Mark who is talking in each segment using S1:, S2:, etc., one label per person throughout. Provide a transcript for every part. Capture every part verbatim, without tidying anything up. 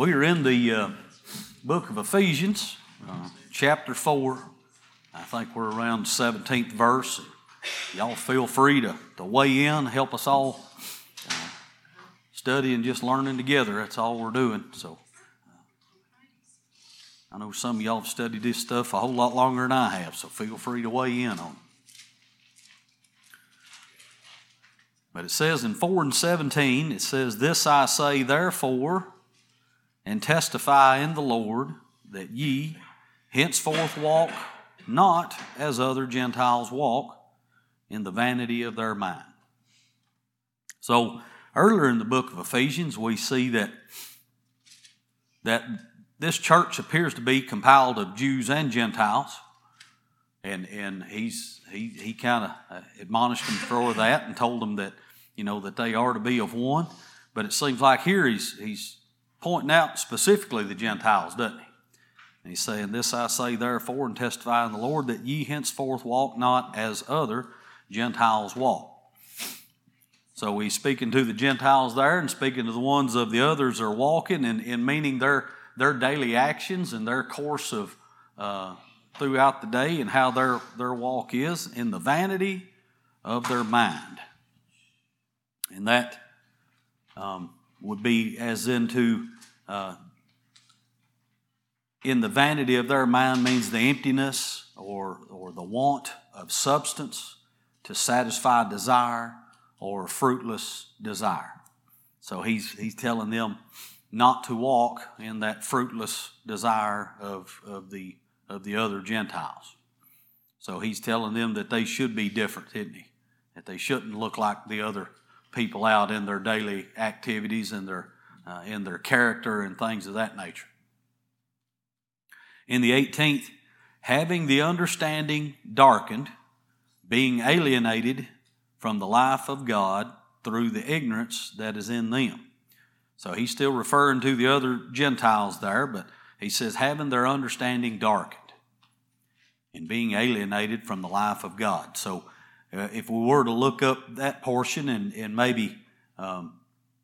S1: We are in the uh, book of Ephesians, uh, chapter four. I think we're around the seventeenth verse. Y'all feel free to, to weigh in, help us all uh, study and just learning together. That's all we're doing. So uh, I know some of y'all have studied this stuff a whole lot longer than I have, so feel free to weigh in on it. But it says in four and seventeen, it says, "This I say therefore, and testify in the Lord, that ye henceforth walk not as other Gentiles walk, in the vanity of their mind." So earlier in the book of Ephesians, we see that, that this church appears to be compiled of Jews and Gentiles. And and he's he he kind of admonished them for that and told them that, you know, that they are to be of one. But it seems like here he's he's pointing out specifically the Gentiles, doesn't he? And he's saying, "This I say therefore, and testify in the Lord, that ye henceforth walk not as other Gentiles walk." So he's speaking to the Gentiles there and speaking to the ones of the others are walking, and, and meaning their their daily actions and their course of uh, throughout the day and how their, their walk is in the vanity of their mind. And that um, would be as into uh, in the vanity of their mind means the emptiness or or the want of substance to satisfy desire or fruitless desire. So he's he's telling them not to walk in that fruitless desire of, of the of the other Gentiles. So he's telling them that they should be different, isn't he? That they shouldn't look like the other people out in their daily activities and their uh, in their character and things of that nature. In the eighteenth, having the understanding darkened, being alienated from the life of God through the ignorance that is in them. So he's still referring to the other Gentiles there, but he says having their understanding darkened and being alienated from the life of God. So uh, if we were to look up that portion and, and maybe um,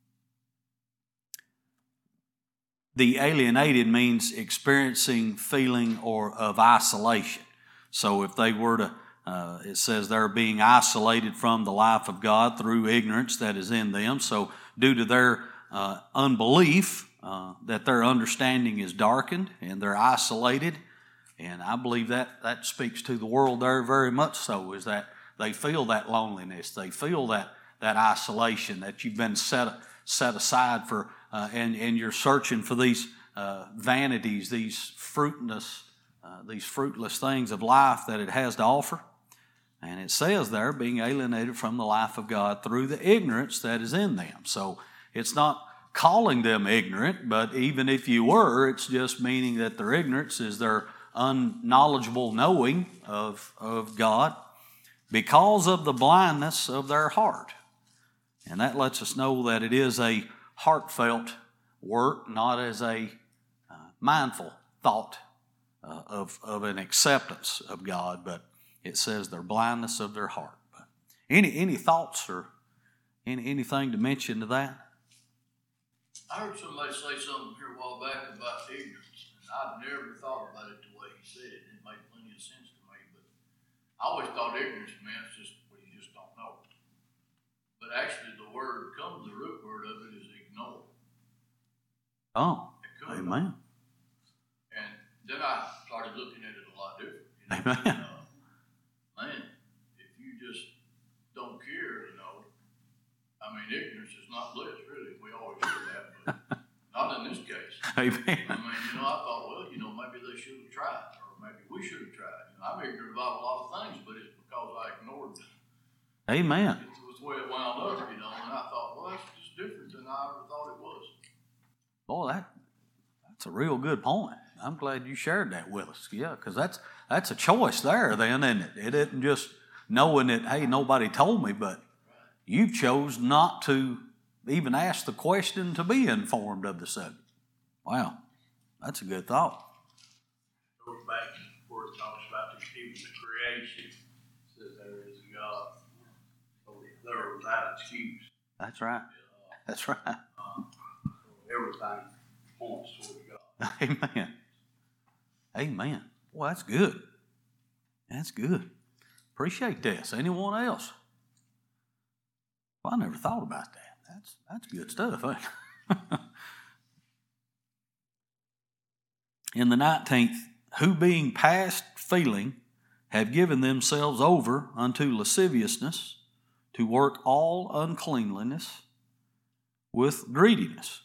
S1: the alienated means experiencing feeling or of isolation. So if they were to, uh, it says they're being isolated from the life of God through ignorance that is in them. So due to their uh, unbelief, uh, that their understanding is darkened and they're isolated. And I believe that that speaks to the world there very much so, is that they feel that loneliness. They feel that that isolation, that you've been set set aside for, uh, and, and you're searching for these uh, vanities, these fruitless, uh, these fruitless things of life that it has to offer. And it says there, being alienated from the life of God through the ignorance that is in them. So it's not calling them ignorant, but even if you were, it's just meaning that their ignorance is their unknowledgeable knowing of, of God because of the blindness of their heart. And that lets us know that it is a heartfelt work, not as a uh, mindful thought uh, of, of an acceptance of God, but it says their blindness of their heart. But any any thoughts or any, anything to mention to that?
S2: I heard somebody say something here a while back about ignorance, and I'd never thought about it the way he said it. It made plenty of sense to me, but I always thought ignorance meant just what you just don't know. But actually, the word comes, the root word of it is ignore.
S1: Oh, amen.
S2: And then I started looking at it a lot different. You know?
S1: Amen.
S2: Uh, man, if you just don't care, you know, I mean, ignorance is not bliss, really. We always hear that, but not in this case.
S1: Amen.
S2: I mean, you know, I thought, well, you know, maybe they should have tried, or maybe we should have tried. You know, I'm ignorant about a lot of things, but it's because I ignored them.
S1: Amen.
S2: It was the way it wound up, you know, and I thought, well, that's just different than I ever thought it was.
S1: Boy, that that's a real good point. I'm glad you shared that with us. Yeah, because that's that's a choice there then, isn't it? It isn't just knowing that, hey, nobody told me, but you chose not to even ask the question to be informed of the subject. Wow, that's a good thought.
S3: Goes back where it talks about the even the creation. It says there is a God. So they're without excuse.
S1: That's right. That's right.
S3: Uh, so everything points toward God.
S1: Amen. Amen. Well, that's good. That's good. Appreciate this. Anyone else? Well, I never thought about that. That's that's good stuff. Eh? In the nineteenth, who being past feeling have given themselves over unto lasciviousness to work all uncleanliness with greediness.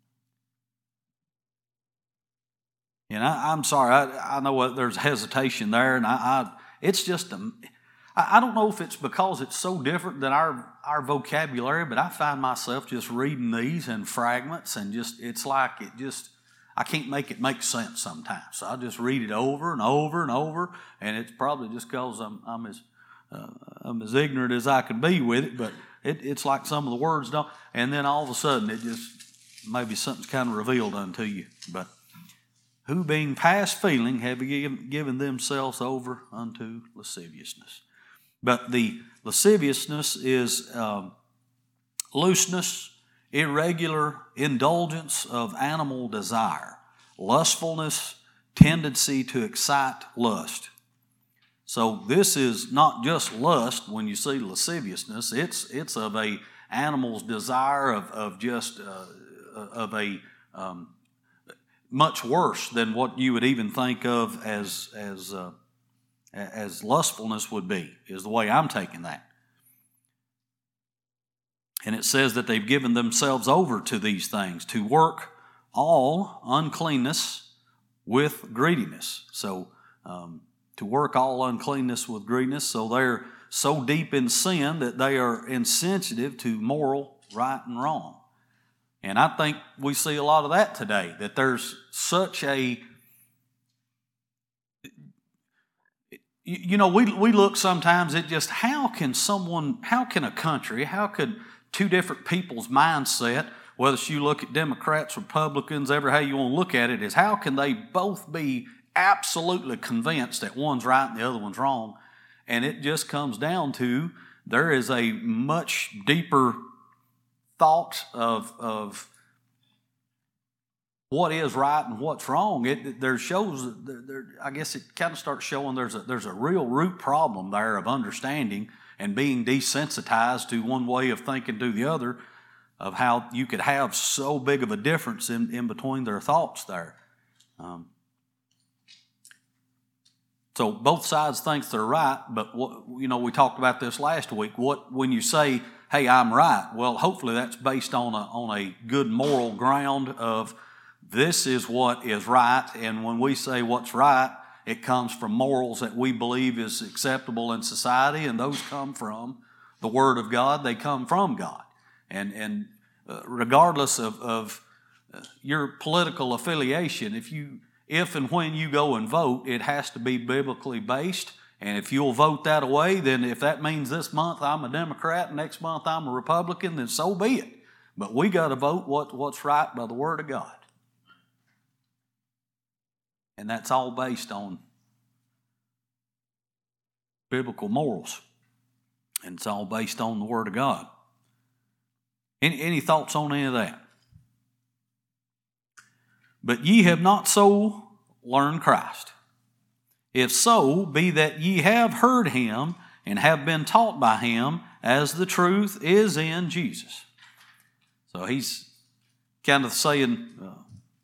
S1: And I, I'm sorry, I, I know what, there's hesitation there, and I, I it's just a, I, I don't know if it's because it's so different than our our vocabulary, but I find myself just reading these in fragments, and just it's like it just I can't make it make sense sometimes. So I just read it over and over and over, and it's probably just because I'm I'm as uh, I'm as ignorant as I can be with it, but it, it's like some of the words don't, and then all of a sudden it just maybe something's kind of revealed unto you, but. Who being past feeling have given themselves over unto lasciviousness. But the lasciviousness is um, looseness, irregular indulgence of animal desire, lustfulness, tendency to excite lust. So this is not just lust when you see lasciviousness. It's it's of a animal's desire of of just uh, of a um, much worse than what you would even think of as as uh, as lustfulness would be, is the way I'm taking that. And it says that they've given themselves over to these things, to work all uncleanness with greediness. So um, to work all uncleanness with greediness, so they're so deep in sin that they are insensitive to moral right and wrong. And I think we see a lot of that today, that there's such a, you know, we we look sometimes at just how can someone, how can a country, how could two different people's mindset, whether you look at Democrats, Republicans, ever how you want to look at it, is how can they both be absolutely convinced that one's right and the other one's wrong? And it just comes down to there is a much deeper thought of of what is right and what's wrong. It there shows there, there, I guess it kind of starts showing there's a there's a real root problem there of understanding and being desensitized to one way of thinking to the other, of how you could have so big of a difference in, in between their thoughts there. Um, so both sides think they're right, but what, you know, we talked about this last week. What when you say, hey, I'm right. Well, hopefully that's based on a on a good moral ground of this is what is right. And when we say what's right, it comes from morals that we believe is acceptable in society, and those come from the Word of God. They come from God. And and uh, regardless of, of uh, your political affiliation, if you if and when you go and vote, it has to be biblically based. And if you'll vote that away, then if that means this month I'm a Democrat and next month I'm a Republican, then so be it. But we got to vote what, what's right by the Word of God. And that's all based on biblical morals. And it's all based on the Word of God. Any, any thoughts on any of that? But ye have not so learned Christ. If so, be that ye have heard him and have been taught by him, as the truth is in Jesus. So he's kind of saying, uh,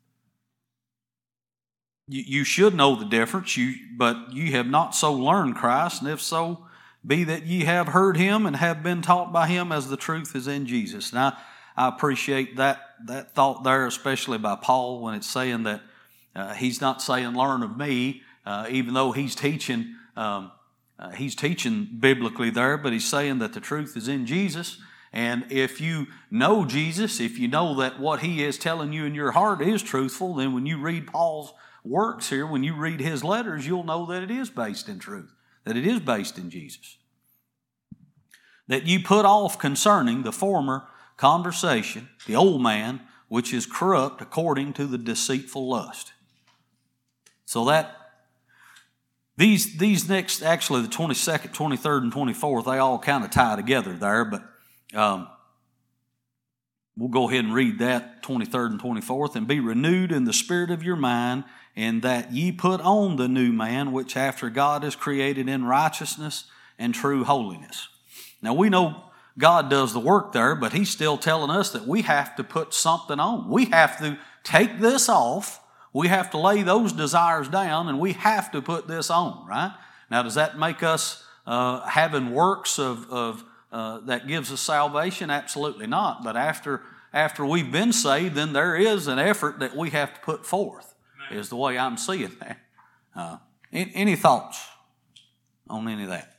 S1: you, you should know the difference, you, but ye have not so learned Christ, and if so, be that ye have heard him and have been taught by him, as the truth is in Jesus. And I, I appreciate that, that thought there, especially by Paul, when it's saying that uh, he's not saying learn of me, Uh, even though he's teaching, um, uh, he's teaching biblically there, but he's saying that the truth is in Jesus. And if you know Jesus, if you know that what he is telling you in your heart is truthful, then when you read Paul's works here, when you read his letters, you'll know that it is based in truth, that it is based in Jesus. That you put off concerning the former conversation, the old man, which is corrupt according to the deceitful lust. So that These these next, actually the twenty-second, twenty-third, and twenty-fourth, they all kind of tie together there. But um, we'll go ahead and read that, twenty-third and twenty-fourth. And be renewed in the spirit of your mind, and that ye put on the new man, which after God is created in righteousness and true holiness. Now we know God does the work there, but he's still telling us that we have to put something on. We have to take this off. We have to lay those desires down, and we have to put this on, right? Now, does that make us uh, having works of, of uh, that gives us salvation? Absolutely not. But after after we've been saved, then there is an effort that we have to put forth, is the way I'm seeing that. Uh, any, any thoughts on any of that?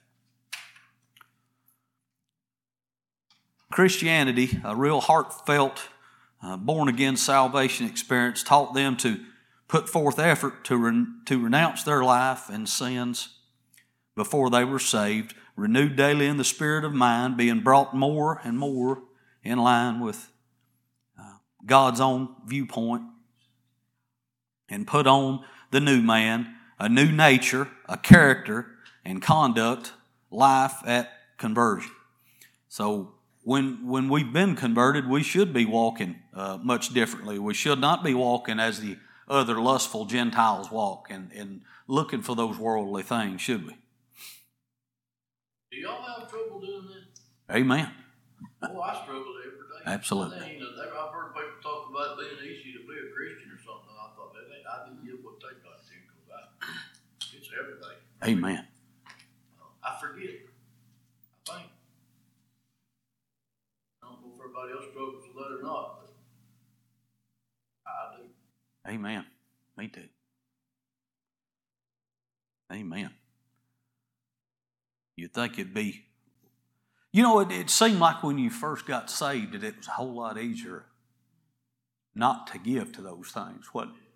S1: Christianity, a real heartfelt, uh, born-again salvation experience, taught them to put forth effort to, re- to renounce their life and sins before they were saved, renewed daily in the spirit of mind, being brought more and more in line with uh, God's own viewpoint, and put on the new man, a new nature, a character and conduct, life at conversion. So when when we've been converted, we should be walking uh, much differently. We should not be walking as the other lustful Gentiles walk and, and looking for those worldly things, should we?
S2: Do y'all have trouble doing that?
S1: Amen.
S2: Oh, I struggle every day.
S1: Absolutely.
S2: They, you know, they, I've heard people talk about being easy to be a Christian or something. I thought that they, I didn't get what they got to because I, it's every day.
S1: Amen.
S2: Uh, I forget. I think. I don't know if everybody else struggles with that or not, but I do.
S1: Amen. Me too. Amen. You'd think it'd be, you know, it, it seemed like when you first got saved that it was a whole lot easier not to give to those things, wasn't it?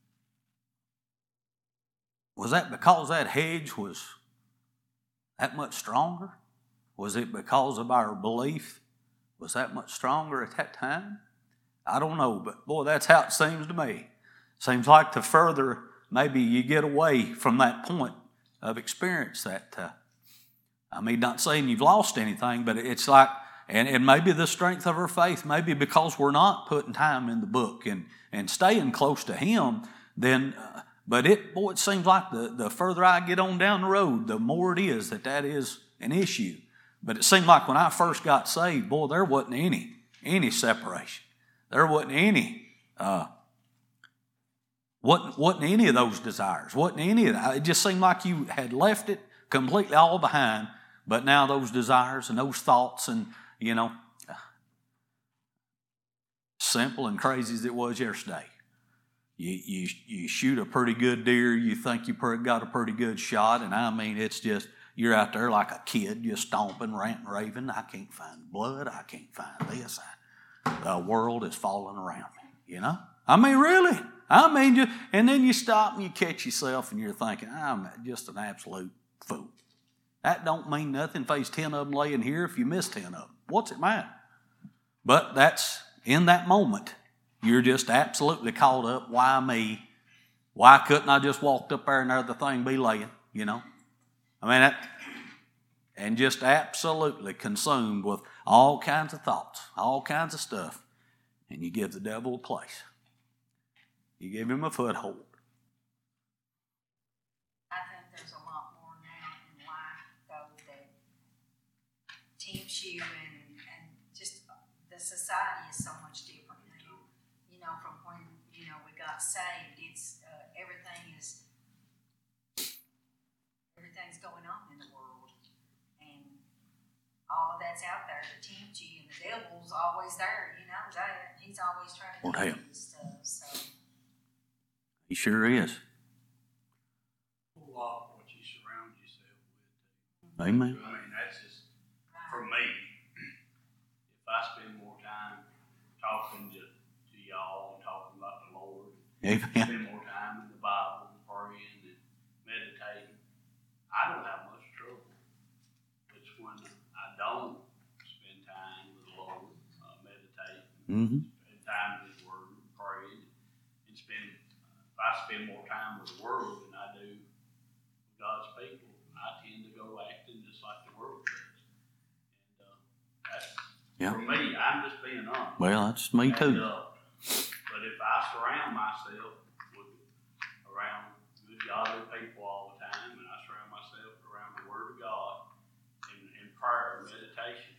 S1: Was that because that hedge was that much stronger? Was it because of our belief was that much stronger at that time? I don't know, but boy, that's how it seems to me. Seems like the further maybe you get away from that point of experience, that, uh, I mean, not saying you've lost anything, but it's like, and, and maybe the strength of our faith, maybe because we're not putting time in the book and, and staying close to Him, then, uh, but it, boy, it seems like the, the further I get on down the road, the more it is that that is an issue. But it seemed like when I first got saved, boy, there wasn't any, any separation. There wasn't any, uh, wasn't, wasn't any of those desires. Wasn't any of that. It just seemed like you had left it completely all behind. But now those desires and those thoughts and, you know, simple and crazy as it was yesterday. You, you, you shoot a pretty good deer, you think you got a pretty good shot, and I mean, it's just, you're out there like a kid, just stomping, ranting, raving. I can't find blood. I can't find this. I, the world is falling around me, you know? I mean, really. I mean, just, and then you stop and you catch yourself and you're thinking, I'm just an absolute fool. That don't mean nothing if there's ten of them laying here if you miss ten of them. What's it matter? But that's, in that moment, you're just absolutely caught up. Why me? Why couldn't I just walked up there and there the thing be laying, you know? I mean, that, and just absolutely consumed with all kinds of thoughts, all kinds of stuff, and you give the devil a place. You give him a foothold.
S4: I think there's a lot more now in life, though, that tempts you, and, and just the society is so much different now. You know, from when, you know, we got saved, it's, uh, everything is, everything's going on in the world, and all of that's out there to tempt you, and the devil's always there, you know that. He's always trying to
S1: Lord
S4: get
S1: help.
S4: you stuff, so.
S1: He sure is.
S3: A lot of what you surround yourself with.
S1: Amen.
S3: I mean, that's just, for me, if I spend more time talking to, to y'all and talking about the Lord,
S1: Amen.
S3: spend more time in the Bible and praying and meditating, I don't have much trouble. It's when I don't spend time with the Lord, uh, meditating,
S1: Mm-hmm.
S3: spend time in His Word, praying, and spend, if I spend more time with the world than I do with God's people, I tend to go acting just like the world does. And uh, that's,
S1: Yeah.
S3: for me, I'm just being being honest.
S1: Well, that's me
S3: And,
S1: too.
S3: uh, but if I surround myself with around good godly people all the time, and I surround myself around the Word of God and, and prayer and meditation,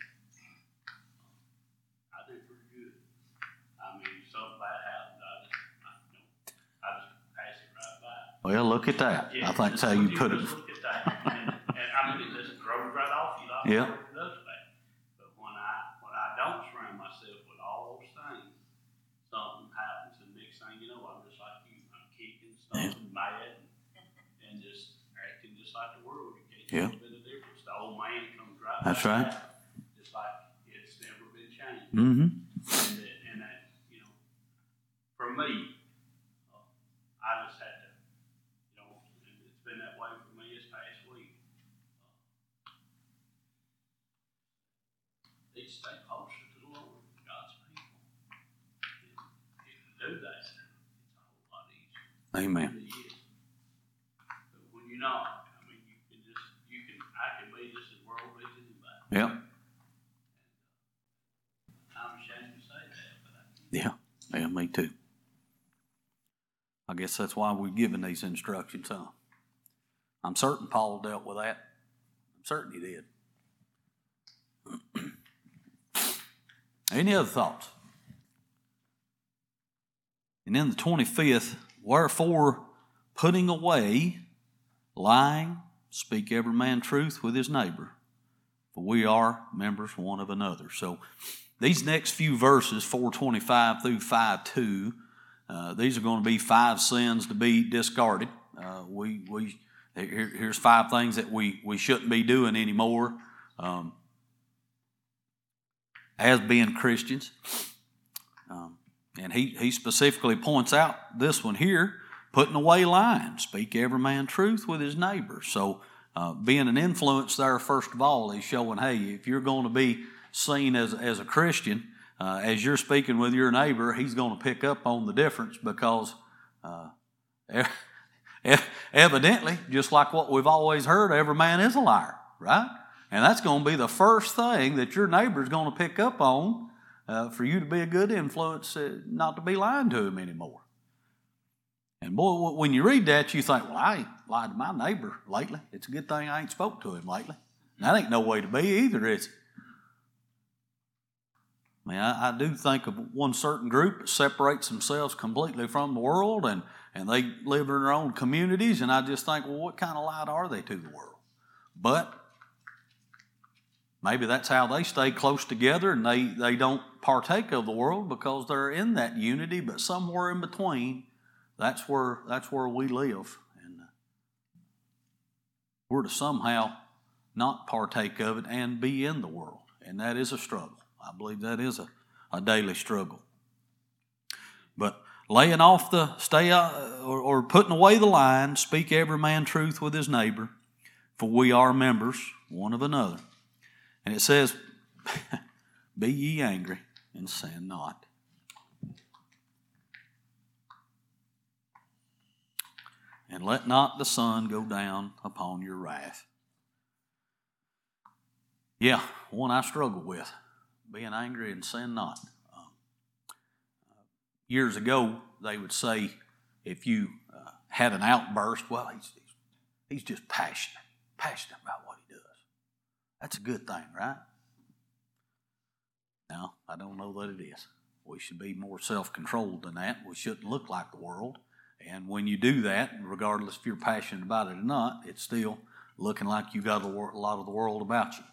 S3: I do pretty good. I mean, if something bad happens, I just, I, you know, I just pass it right by.
S1: Well, look at that.
S3: Yeah,
S1: I think that's
S3: just
S1: how you
S3: look-
S1: put it.
S3: just Look at that, and, and I mean, it just throws right off you like
S1: Yeah.
S3: it does that. But when I when I don't surround myself with all those things, something happens, and next thing you know, I'm just like you. I'm kicking, stomping, mad, and, and just acting just like the world. You can't
S1: Yeah.
S3: see a bit of difference. The old man comes right
S1: That's
S3: back
S1: right.
S3: out, just like it's never been changed.
S1: Mm-hmm.
S3: And that, and that, you know, for me, uh, I just had to, you know, and it's been that way for me this past week. Uh, they stay closer to the Lord, God's people. And if you do that, it's a whole lot easier.
S1: Amen.
S3: It really is. But when you're not, I mean, you can just, you can, I can be just as worldly as anybody.
S1: Yep.
S3: I'm ashamed to say that, but I can't.
S1: Yeah. Yeah, me too. I guess that's why we're given these instructions, huh? I'm certain Paul dealt with that. I'm certain he did. Any other thoughts? And then the twenty-fifth, wherefore, putting away lying, speak every man truth with his neighbor, for we are members one of another. So these next few verses, four twenty-five through five two, uh, these are going to be five sins to be discarded. Uh, we we here, here's five things that we, we shouldn't be doing anymore um, as being Christians. Um, and he, he specifically points out this one here, putting away lying, speak every man truth with his neighbor. So uh, being an influence there, first of all, is showing, hey, if you're going to be seen as, as a Christian, uh, as you're speaking with your neighbor, he's going to pick up on the difference because uh, evidently, just like what we've always heard, every man is a liar, right? And that's going to be the first thing that your neighbor's going to pick up on uh, for you to be a good influence, uh, not to be lying to him anymore. And boy, when you read that, you think, well, I ain't lied to my neighbor lately. It's a good thing I ain't spoke to him lately. And that ain't no way to be either, is it? I mean, I, I do think of one certain group that separates themselves completely from the world, and, and they live in their own communities, and I just think, well, what kind of light are they to the world? But maybe that's how they stay close together, and they, they don't partake of the world because they're in that unity, but somewhere in between, that's where, that's where we live. And we're to somehow not partake of it and be in the world, and that is a struggle. I believe that is a, a daily struggle. But laying off the, stay uh, or, or putting away the lying, speak every man truth with his neighbor, for we are members one of another. And it says, be ye angry and sin not. And let not the sun go down upon your wrath. Yeah, one I struggle with. Being angry and sin not. Um, uh, years ago, they would say if you uh, had an outburst, well, he's, he's just passionate, passionate about what he does. That's a good thing, right? No, I don't know that it is. We should be more self-controlled than that. We shouldn't look like the world. And when you do that, regardless if you're passionate about it or not, it's still looking like you got a lot of the world about you.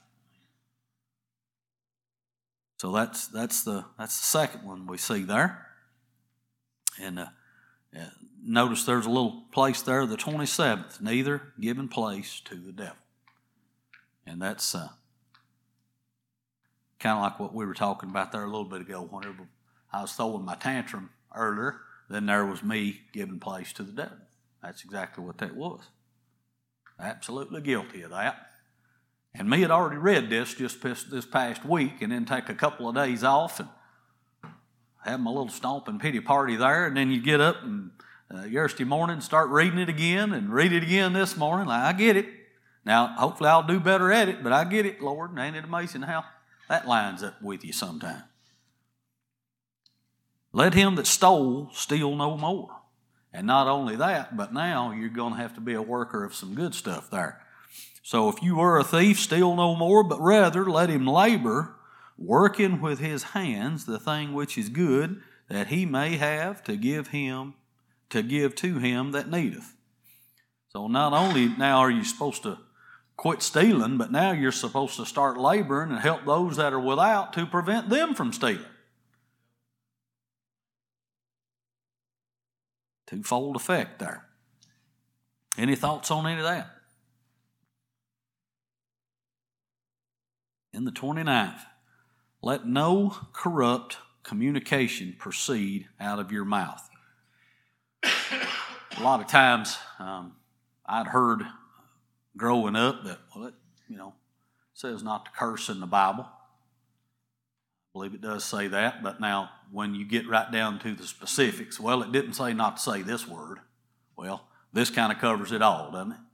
S1: So that's that's the that's the second one we see there. And uh, uh, notice there's a little place there, the twenty-seventh, neither giving place to the devil. And that's uh, kind of like what we were talking about there a little bit ago. Whenever I was throwing my tantrum earlier, then there was me giving place to the devil. That's exactly what that was. Absolutely guilty of that. And me had already read this just this past week and then take a couple of days off and have my little stomp and pity party there. And then you get up and uh, yesterday morning start reading it again and read it again this morning. Like, I get it. Now, hopefully I'll do better at it, but I get it, Lord. And ain't it amazing how that lines up with you sometime? Let him that stole steal no more. And not only that, but now you're going to have to be a worker of some good stuff there. So if you were a thief, steal no more, but rather let him labor, working with his hands the thing which is good, that he may have to give him, to give to him that needeth. So not only now are you supposed to quit stealing, but now you're supposed to start laboring and help those that are without to prevent them from stealing. Twofold effect there. Any thoughts on any of that? In the twenty-ninth, let no corrupt communication proceed out of your mouth. A lot of times um, I'd heard growing up that, well, it, you know, says not to curse in the Bible. I believe it does say that, but now when you get right down to the specifics, well, it didn't say not to say this word. Well, this kind of covers it all, doesn't it?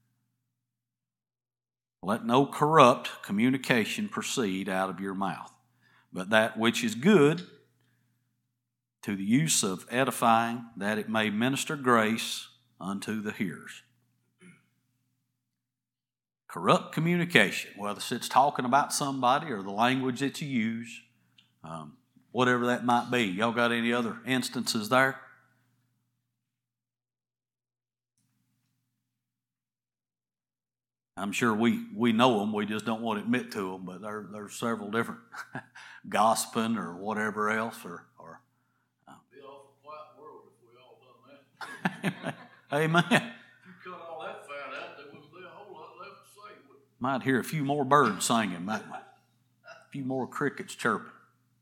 S1: Let no corrupt communication proceed out of your mouth, but that which is good to the use of edifying, that it may minister grace unto the hearers. Corrupt communication, whether it's talking about somebody or the language that you use, um, whatever that might be. Y'all got any other instances there? I'm sure we, we know them, we just don't want to admit to them, but there, there's several different gossiping or whatever else. Or, or uh.
S2: It'd be an awful quiet world if we all done that.
S1: Amen.
S2: If you cut all that fat out, there wouldn't be a whole lot left to say, would there?
S1: Might hear a few more birds singing, might we? A few more crickets chirping.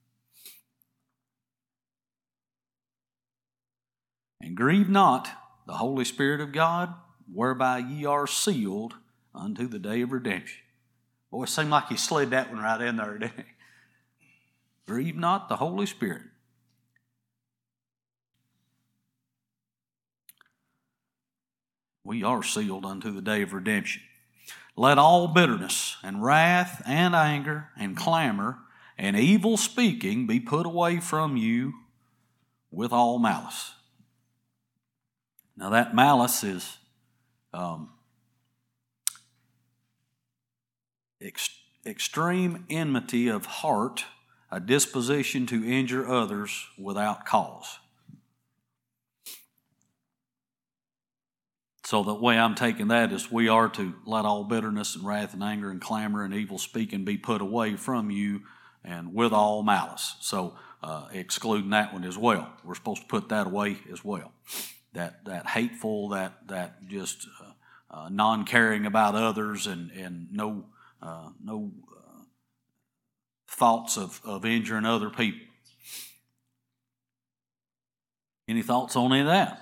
S1: And grieve not the Holy Spirit of God, whereby ye are sealed unto the day of redemption. Boy, it seemed like he slid that one right in there, didn't he? Grieve not the Holy Spirit. We are sealed unto the day of redemption. Let all bitterness and wrath and anger and clamor and evil speaking be put away from you with all malice. Now that malice is um, ex- extreme enmity of heart, a disposition to injure others without cause. So the way I'm taking that is we are to let all bitterness and wrath and anger and clamor and evil speaking be put away from you and with all malice. So uh, excluding that one as well. We're supposed to put that away as well. That that hateful, that that just uh, uh, non-caring about others and and no uh, no uh, thoughts of, of injuring other people. Any thoughts on any of that?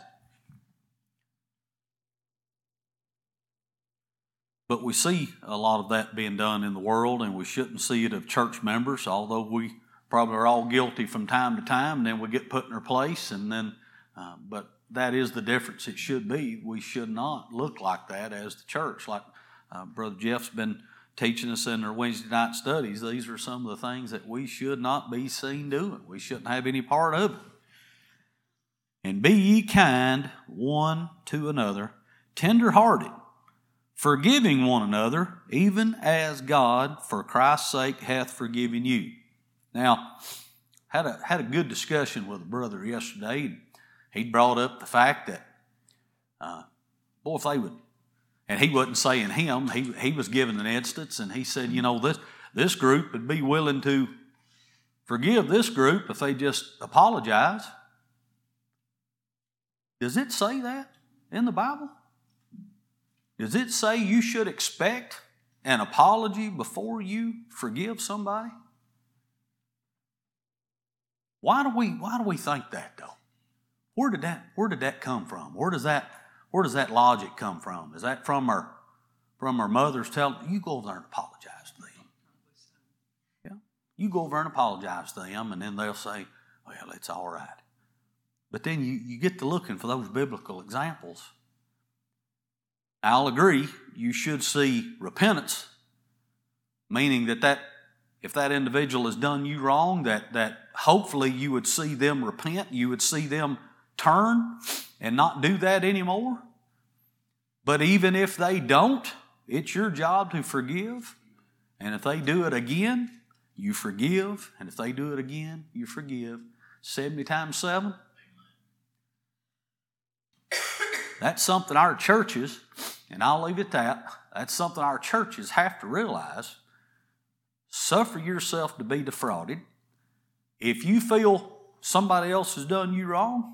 S1: But we see a lot of that being done in the world, and we shouldn't see it of church members, although we probably are all guilty from time to time, and then we get put in our place, and then, uh, but that is the difference it should be. We should not look like that as the church. Like uh, Brother Jeff's been teaching us in our Wednesday night studies, these are some of the things that we should not be seen doing. We shouldn't have any part of it. And be ye kind one to another, tender-hearted, forgiving one another, even as God, for Christ's sake, hath forgiven you. Now, had a had a good discussion with a brother yesterday. He brought up the fact that, uh, boy, if they would, and he wasn't saying him, he he was giving an instance, and he said, you know, this this group would be willing to forgive this group if they just apologize. Does it say that in the Bible? Does it say you should expect an apology before you forgive somebody? Why do we why do we think that though? Where did that where did that come from? Where does that where does that logic come from? Is that from our from our mothers telling you go over there and apologize to them? Yeah. You go over and apologize to them, and then they'll say, well, it's all right. But then you, you get to looking for those biblical examples. I'll agree, you should see repentance, meaning that that if that individual has done you wrong, that, that hopefully you would see them repent, you would see them turn and not do that anymore. But even if they don't, it's your job to forgive. And if they do it again, you forgive. And if they do it again, you forgive. seventy times seven. That's something our churches, and I'll leave it at that, that's something our churches have to realize. Suffer yourself to be defrauded. If you feel somebody else has done you wrong,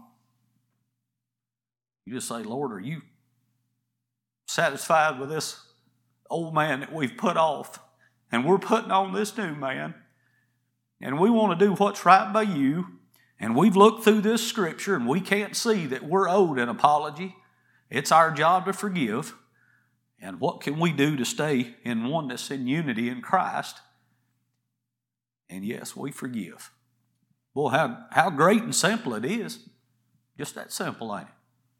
S1: you just say, Lord, are you satisfied with this old man that we've put off? And we're putting on this new man. And we want to do what's right by you. And we've looked through this scripture and we can't see that we're owed an apology. It's our job to forgive. And what can we do to stay in oneness and unity in Christ? And yes, we forgive. Boy, how, how great and simple it is. Just that simple, ain't it?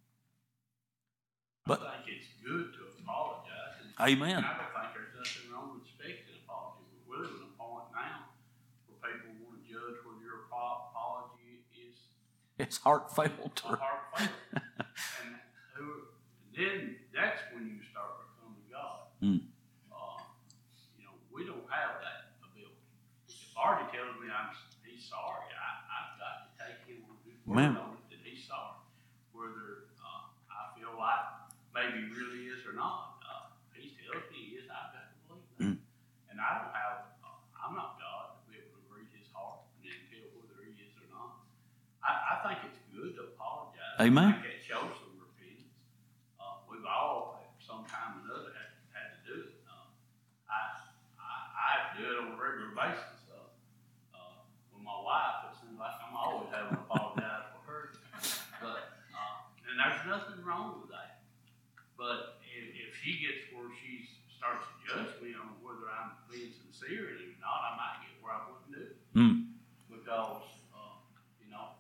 S1: But,
S3: I think it's good to apologize.
S1: Amen.
S3: I don't think there's nothing wrong with expecting an apology. We're living in a point now where people want to judge whether your apology is
S1: it's heartfelt.
S3: a heartfelt. and who, then that's when you start becoming God.
S1: Mm.
S3: Uh, you know, we don't have that ability. If Artie tells me I'm he's sorry, I, I've got to take him on his word on it that he's sorry. Whether uh, I feel like maybe he really is or not. Uh, he tells me he is, I've got to believe that.
S1: Mm.
S3: And I don't have, uh, I'm not God to be able to read his heart and then tell whether he is or not. I, I think it's good to apologize.
S1: Amen.
S3: I think it shows some repentance. Uh, we've all, at some time or another, had, had to do it. Uh, I, I, I have to do it on a regular basis. Uh, uh, with my wife, it seems like I'm always having to apologize for her. But, uh, and there's nothing wrong with that. But if, if she gets where she starts to judge me on whether I'm being sincere or not, I might get where I wouldn't do it.
S1: Mm.
S3: Because, uh, you know,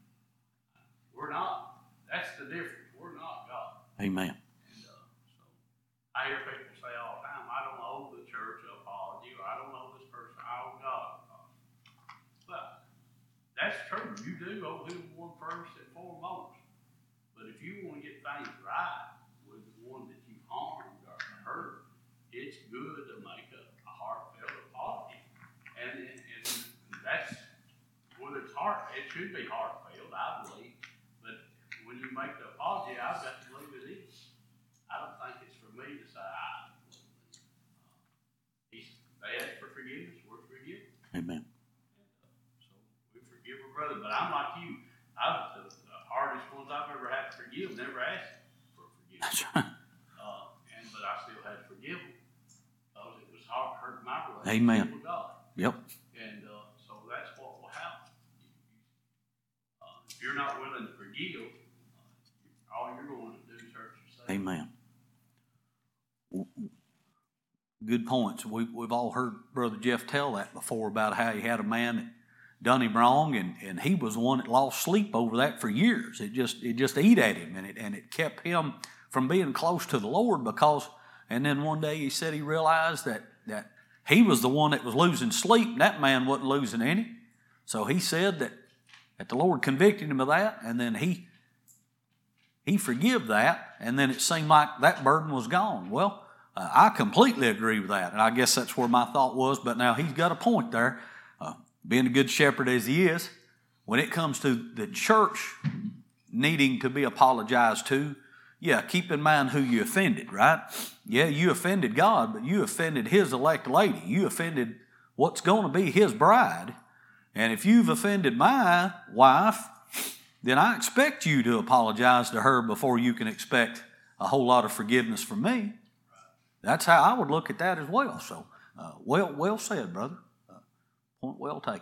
S3: we're not, that's the difference. We're not God.
S1: Amen.
S3: And uh, so I hear people say all the time, I don't owe the church an apology, or I don't owe this person, I owe God an apology. But that's true. You do owe him one first and foremost. But if you want to get things right with the one that you harmed or hurt, it's good to make a, a heartfelt apology. And, and, and that's, whether it's heart, it should be heartfelt, I believe. But when you make the apology, I've got to believe it is. I don't think it's for me to say, I don't believe it. Uh, he's, they ask for forgiveness, we're forgiven.
S1: Amen.
S3: And, uh, so we forgive our brother. But I'm like you. I was the, the hardest ones I've ever had to forgive, never asked for forgiveness.
S1: That's right.
S3: Uh, and but I still had to forgive them because it was hard, hurt my relationship
S1: Amen.
S3: with God.
S1: Yep.
S3: And uh, so that's what will happen. You, you, uh, if you're not willing to forgive, uh, all you're going to do is hurt yourself.
S1: Amen. Good points. We, we've all heard Brother Jeff tell that before about how he had a man that done him wrong, and, and he was the one that lost sleep over that for years. It just it just ate at him, and it and it kept him from being close to the Lord because. And then one day he said he realized that that he was the one that was losing sleep, and that man wasn't losing any. So he said that that the Lord convicted him of that, and then he he forgave that, and then it seemed like that burden was gone. Well, uh, I completely agree with that, and I guess that's where my thought was. But now he's got a point there. Uh, being a good shepherd as he is, when it comes to the church needing to be apologized to, yeah, keep in mind who you offended, right? Yeah, you offended God, but you offended his elect lady. You offended what's going to be his bride. And if you've offended my wife, then I expect you to apologize to her before you can expect a whole lot of forgiveness from me. That's how I would look at that as well. So, uh, well, well said, brother. Uh, point well taken.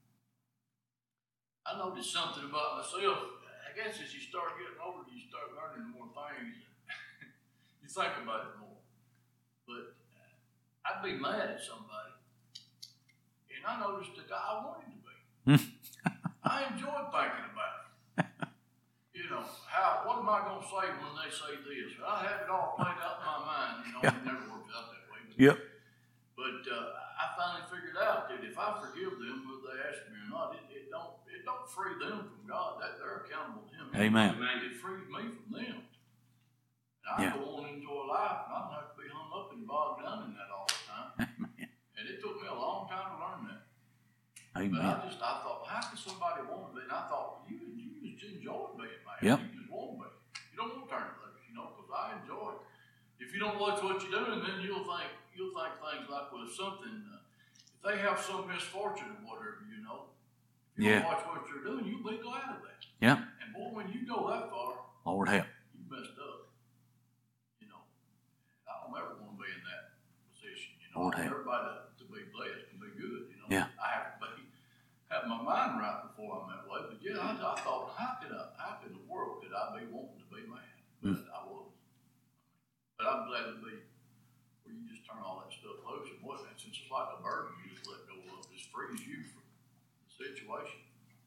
S2: I noticed something about myself. I guess as you start getting older, you start learning more things. You think about it more. But I'd be mad at somebody, and I noticed the guy I wanted to be. I enjoyed thinking about it. You know, how? What am I going to say when they say this? I have it all played out in my mind. You know,
S1: Yeah.
S2: it never works out that way. But,
S1: Yep.
S2: but uh, I finally figured out that if I forgive them, will they ask me or not? It, it don't it don't free them from God. That they're accountable to Him.
S1: Amen.
S2: It frees me from them. And I
S1: Yeah.
S2: go on into a life, and I don't have to be hung up and bogged down in that all the time.
S1: Amen.
S2: And it took me a long time to learn that.
S1: Amen.
S2: But I just I thought, how could somebody want to be? And I thought, well, you you just enjoy being mad.
S1: Yep.
S2: You just want to be. You don't want to turn it loose, you know, because I enjoy it. If you don't watch what you're doing, then you'll think you'll think things like, well, if something, uh, if they have some misfortune or whatever, you know, if you
S1: Yeah.
S2: don't watch what you're doing, you'll be glad of that.
S1: Yeah.
S2: And boy, when you go that far,
S1: Lord help.
S2: you messed up. You know, I don't ever want to be in that position. You know,
S1: Lord
S2: I want
S1: help.
S2: everybody to, to be blessed, to be good. You know,
S1: Yeah.
S2: I have to be have my mind right before I'm that way. But yeah, I, I thought, how could I, how in the world could I be wanting to be mad? But
S1: Mm.
S2: I wasn't. But I'm glad to be where you just turn all that stuff loose. And what, since it's like a burden, you just let go of. It just frees you from the situation.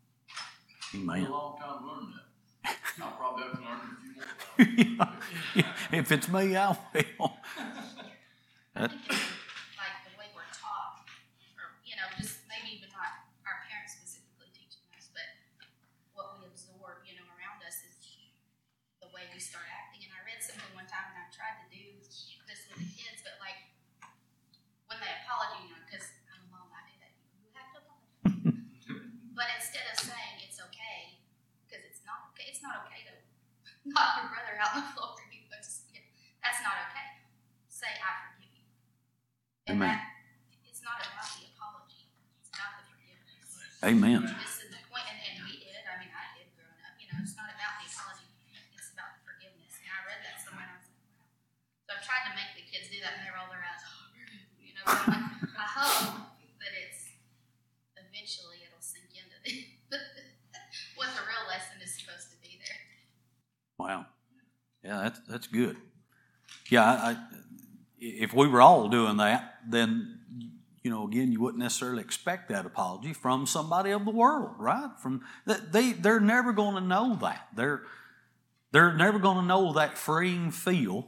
S2: It
S1: Amen.
S2: took a long time to learn that. I'll probably have to learn it if you want.
S1: If it's me, I will.
S5: I think it's like the way we're taught, or, you know, just maybe even not our parents specifically teaching us, but what we absorb, you know, around us is the way we start acting. And I read something one time, and I tried to do this with the kids, but like when they apologize, you know, because I'm a mom, I do that. You have to apologize. But instead of saying it's okay, because it's not okay, it's not okay to knock your brother out on the floor. You know, just, you know, that's not okay. Say I forgive you. And
S1: Amen.
S5: that it's not about the apology; it's about the forgiveness.
S1: Amen.
S5: Missing the point, and, and we did. I mean, I did growing up. You know, it's not about the apology; it's about the forgiveness. And I read that somewhere, and I was like, wow. So I've tried to make the kids do that, and they roll their eyes. Oh, you know, but I'm like, I hope that it's eventually it'll sink into the, what the real lesson is supposed to be there.
S1: Wow. Yeah, that's that's good. Yeah, I, I, if we were all doing that, then you know, again, you wouldn't necessarily expect that apology from somebody of the world, right? From they they're never going to know that. They're they're never going to know that freeing feel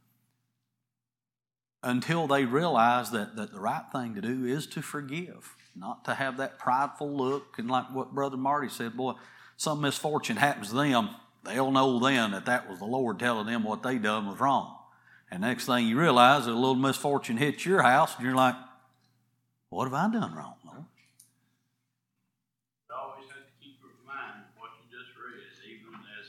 S1: until they realize that, that the right thing to do is to forgive, not to have that prideful look. And like what Brother Marty said, boy, some misfortune happens to them, they'll know then that that was the Lord telling them what they done was wrong. And next thing you realize, a little misfortune hits your house, and you're like, what have I done wrong, Lord?
S3: You always have to keep in mind what you just read, even as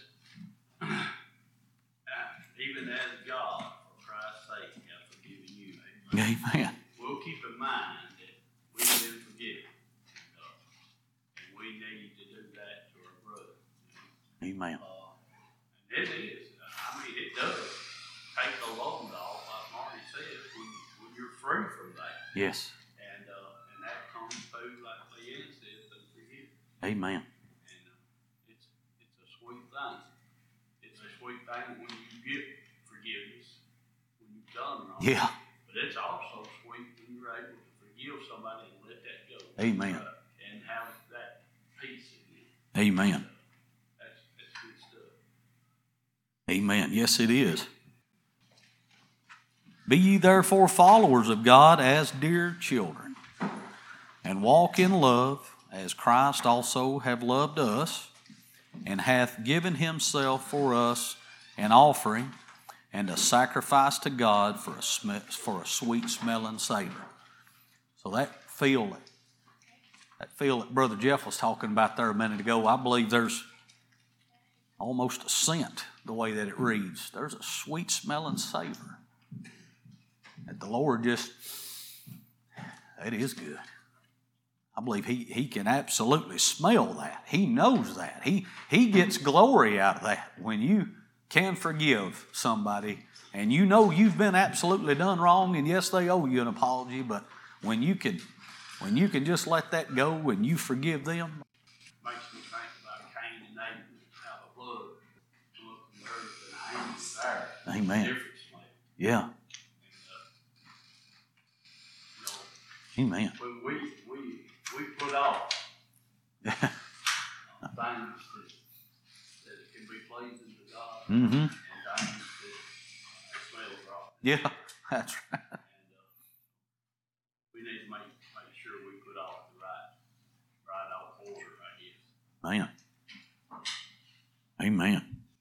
S3: even as God, for Christ's sake, have forgiven you. Amen.
S1: Amen.
S3: We'll keep in mind that we've been forgiven. Uh, and we need to do that to our brother.
S1: Amen.
S3: Uh, and it is. I mean, it does take the load off, like Marty said, when, when you're free from that.
S1: Yes.
S3: And uh, and that comes through, like Leanne said, through forgiveness.
S1: Amen.
S3: And uh, it's it's a sweet thing. It's a sweet thing when you get forgiveness, when you've done wrong.
S1: Yeah.
S3: But it's also sweet when you're able to forgive somebody and let that go.
S1: Amen.
S3: Uh, and have that peace again.
S1: Amen.
S3: That's, that's good stuff.
S1: Amen. Yes, it is. Be ye therefore followers of God as dear children, and walk in love, as Christ also have loved us, and hath given himself for us an offering and a sacrifice to God for a, sm- for a sweet smelling savor. So that feel that, that feel that Brother Jeff was talking about there a minute ago, I believe there's almost a scent the way that it reads. There's a sweet smelling savor that the Lord just, that is good. I believe he, he can absolutely smell that. He knows that. He, he gets glory out of that when you can forgive somebody and you know you've been absolutely done wrong, and yes, they owe you an apology, but when you can, when you can just let that go and you forgive them.
S3: Makes me think about Cain and Abel, how the blood looked from the earth and the angels there.
S1: Amen.
S3: Different smell.
S1: Yeah.
S3: And, uh, you know,
S1: Amen.
S3: when we, we, we put off uh, things that, that can be pleasing to God,
S1: Mm-hmm.
S3: and things that smell right.
S1: Yeah, that's right.
S3: And uh, we need to make, make sure we put off
S1: Man. Amen.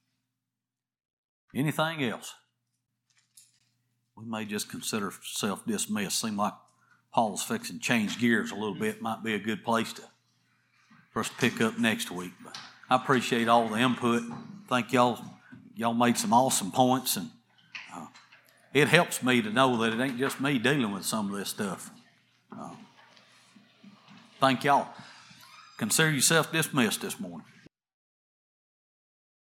S1: Anything else? We may just consider self-dismissed. Seem like Paul's fixing to change gears a little bit. Might be a good place to for us to pick up next week. But I appreciate all the input. Thank y'all. Y'all made some awesome points, and uh, it helps me to know that it ain't just me dealing with some of this stuff. Uh, thank y'all. Consider yourself dismissed this morning.